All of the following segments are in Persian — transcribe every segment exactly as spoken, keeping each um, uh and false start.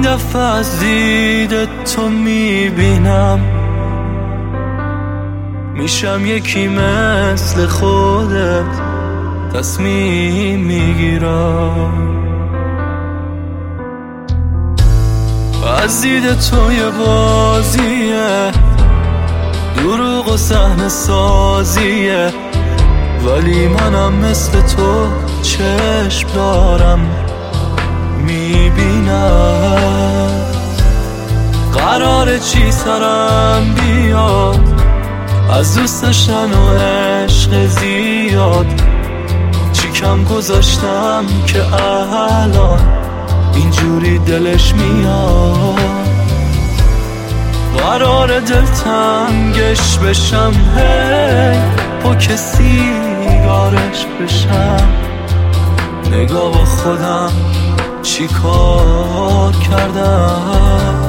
دفعه از دید تو میبینم میشم یکی مثل خودت، تصمیم میگیرم از دید تو یه بازیه، دروغ و صحنه سازیه، ولی منم مثل تو چشم دارم میبینم. قراره چی سرم بیاد از دوست داشتن و عشق زیاد، چی کم گذاشتم که الان اینجوری دلش میاد. قراره دلتنگش بشم، هی با کسی یارش بشم. نگاه با خودم چی کار کردم.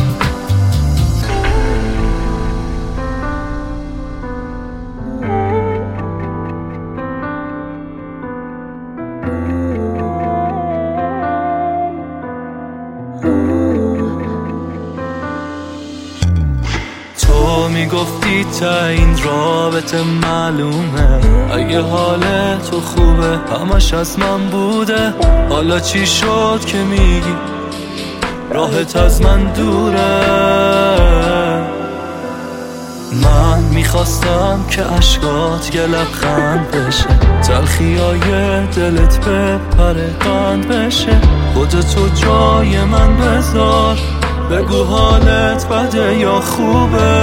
تو میگفتی تا این رابطه معلومه، اگه حال تو خوبه همش از من بوده. حالا چی شد که میگی راحت از من دوره؟ من میخواستم که عشقات یه لبخند بشه، تلخیای دلت بپره قند بشه. خودتو جای من بذار، بگو حالت بده یا خوبه.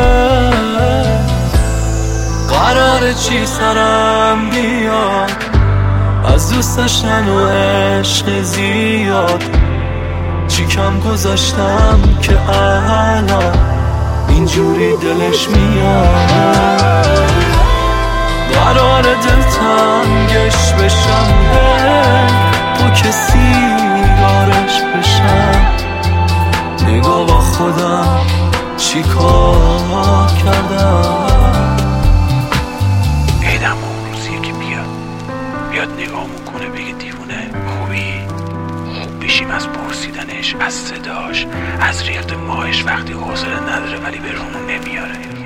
قراره چی سرم بیاد از دوست داشتن و عشق زیاد، چی کم گذاشتم که الان اینجوری دلش میاد. قراره دلتنگش بشم، با کسی یارش بشم. نگاه با خودم چی کار کردم. ایدم اون روزیه که بیاد بیاد نگاه میکنه بگه دیوونه خوبی؟ خوب بشیم از پرسیدنش، از صداش، از ریخت ماهش وقتی حوصله نداره ولی به رومون نمیاره.